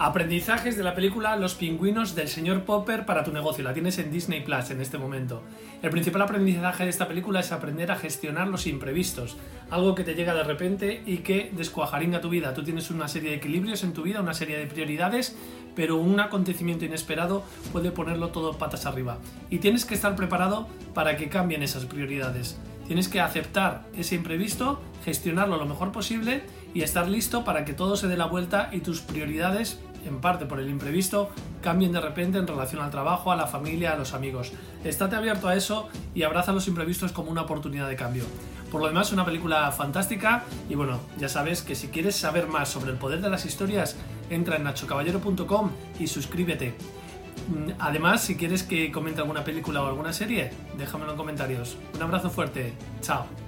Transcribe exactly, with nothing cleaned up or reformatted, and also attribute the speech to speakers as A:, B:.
A: Aprendizajes de la película Los pingüinos del señor Popper para tu negocio. La tienes en Disney Plus en este momento. El principal aprendizaje de esta película es aprender a gestionar los imprevistos. Algo que te llega de repente y que descuajaringa tu vida. Tú tienes una serie de equilibrios en tu vida, una serie de prioridades, pero un acontecimiento inesperado puede ponerlo todo patas arriba. Y tienes que estar preparado para que cambien esas prioridades. Tienes que aceptar ese imprevisto, gestionarlo lo mejor posible y estar listo para que todo se dé la vuelta y tus prioridades, en parte por el imprevisto, cambien de repente en relación al trabajo, a la familia, a los amigos. Estate abierto a eso y abraza los imprevistos como una oportunidad de cambio. Por lo demás, una película fantástica y bueno, ya sabes que si quieres saber más sobre el poder de las historias, entra en nacho caballero punto com y suscríbete. Además, si quieres que comente alguna película o alguna serie, déjamelo en comentarios. Un abrazo fuerte. Chao.